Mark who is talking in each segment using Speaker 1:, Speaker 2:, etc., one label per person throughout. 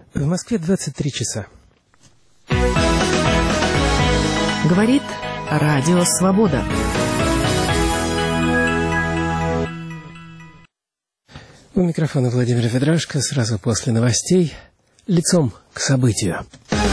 Speaker 1: В Москве 23 часа.
Speaker 2: Говорит Радио Свобода.
Speaker 1: У микрофона Владимир Ведрашко. Сразу после новостей лицом к событию.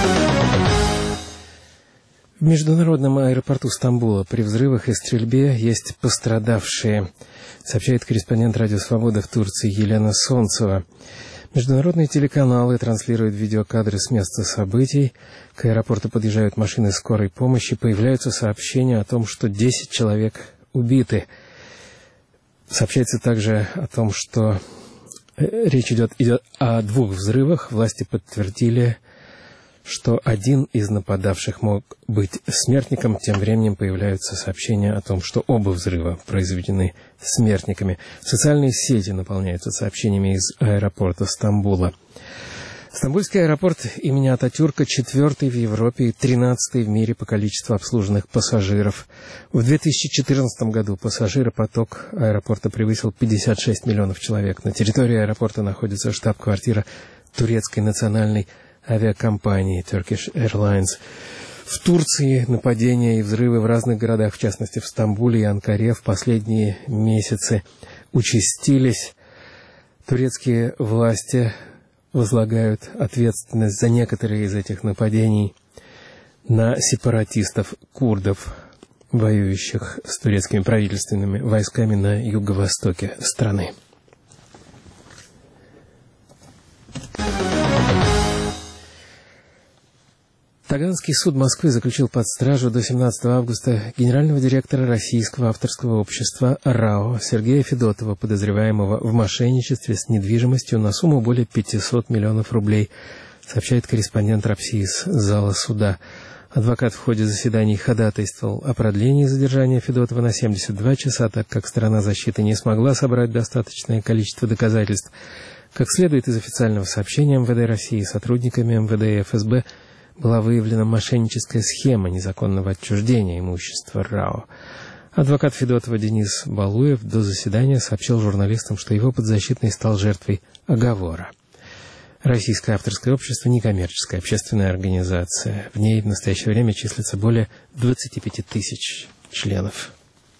Speaker 1: В международном аэропорту Стамбула при взрывах и стрельбе есть пострадавшие, сообщает корреспондент Радио Свобода в Турции Елена Солнцева. Международные телеканалы транслируют видеокадры с места событий. К аэропорту подъезжают машины скорой помощи. Появляются сообщения о том, что 10 человек убиты. Сообщается также о том, что речь идет о 2 взрывах. Власти подтвердили, что один из нападавших мог быть смертником. Тем временем появляются сообщения о том, что оба взрыва произведены смертниками. Социальные сети наполняются сообщениями из аэропорта Стамбула. Стамбульский аэропорт имени Ататюрка 4-й в Европе и 13-й в мире по количеству обслуженных пассажиров. В 2014 году пассажиропоток аэропорта превысил 56 миллионов человек. На территории аэропорта находится штаб-квартира турецкой национальной авиакомпании Turkish Airlines. В Турции нападения и взрывы в разных городах, в частности в Стамбуле и Анкаре, в последние месяцы участились. Турецкие власти возлагают ответственность за некоторые из этих нападений на сепаратистов-курдов, воюющих с турецкими правительственными войсками на юго-востоке страны. Таганский суд Москвы заключил под стражу до 17 августа генерального директора Российского авторского общества РАО Сергея Федотова, подозреваемого в мошенничестве с недвижимостью на сумму более 500 миллионов рублей, сообщает корреспондент РАПСИ из зала суда. Адвокат в ходе заседаний ходатайствовал о продлении задержания Федотова на 72 часа, так как сторона защиты не смогла собрать достаточное количество доказательств. Как следует из официального сообщения МВД России, сотрудниками МВД и ФСБ была выявлена мошенническая схема незаконного отчуждения имущества РАО. Адвокат Федотова Денис Балуев до заседания сообщил журналистам, что его подзащитный стал жертвой оговора. Российское авторское общество – некоммерческая общественная организация. В ней в настоящее время числится более 25 тысяч членов.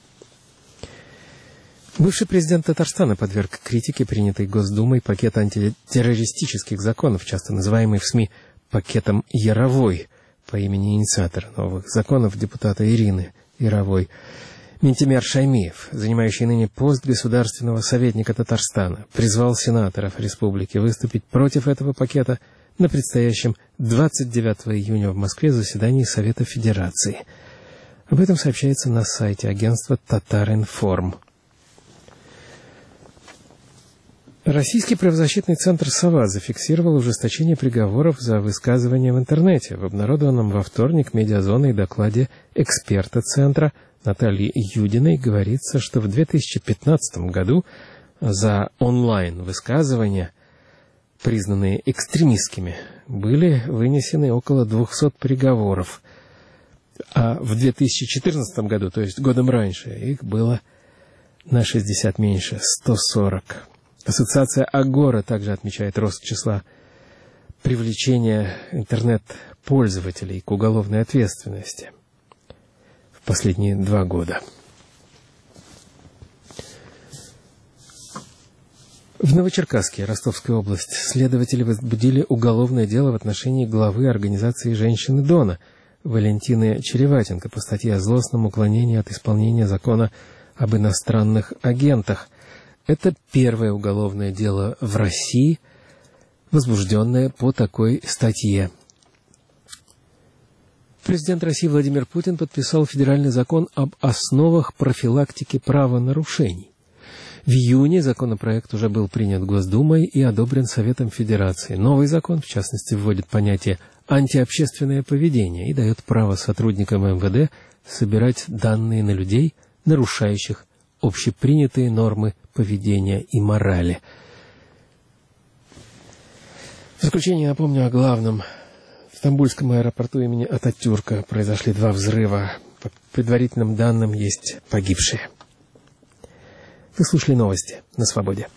Speaker 1: Бывший президент Татарстана подверг критике принятый Госдумой пакет антитеррористических законов, часто называемый в СМИ пакетом Яровой, по имени инициатора новых законов депутата Ирины Яровой. Минтимер Шаймиев, занимающий ныне пост государственного советника Татарстана, призвал сенаторов республики выступить против этого пакета на предстоящем 29 июня в Москве заседании Совета Федерации. Об этом сообщается на сайте агентства «Татаринформ». Российский правозащитный центр «Сова» зафиксировал ужесточение приговоров за высказывания в интернете. В обнародованном во вторник «Медиазоной» докладе эксперта центра Натальи Юдиной говорится, что в 2015 году за онлайн-высказывания, признанные экстремистскими, были вынесены около 200 приговоров. А в 2014 году, то есть годом раньше, их было на 60 меньше, 140. Ассоциация «Агора» также отмечает рост числа привлечения интернет-пользователей к уголовной ответственности в последние 2 года. В Новочеркасске, Ростовская область, следователи возбудили уголовное дело в отношении главы организации «Женщины Дона» Валентины Череватенко по статье о злостном уклонении от исполнения закона об иностранных агентах. Это первое уголовное дело в России, возбужденное по такой статье. Президент России Владимир Путин подписал федеральный закон об основах профилактики правонарушений. В июне законопроект уже был принят Госдумой и одобрен Советом Федерации. Новый закон, в частности, вводит понятие «антиобщественное поведение» и дает право сотрудникам МВД собирать данные на людей, нарушающих общепринятые нормы поведения и морали. В заключение напомню о главном. В Стамбульском аэропорту имени Ататюрка произошли 2 взрыва. По предварительным данным есть погибшие. Вы слушали новости на Свободе.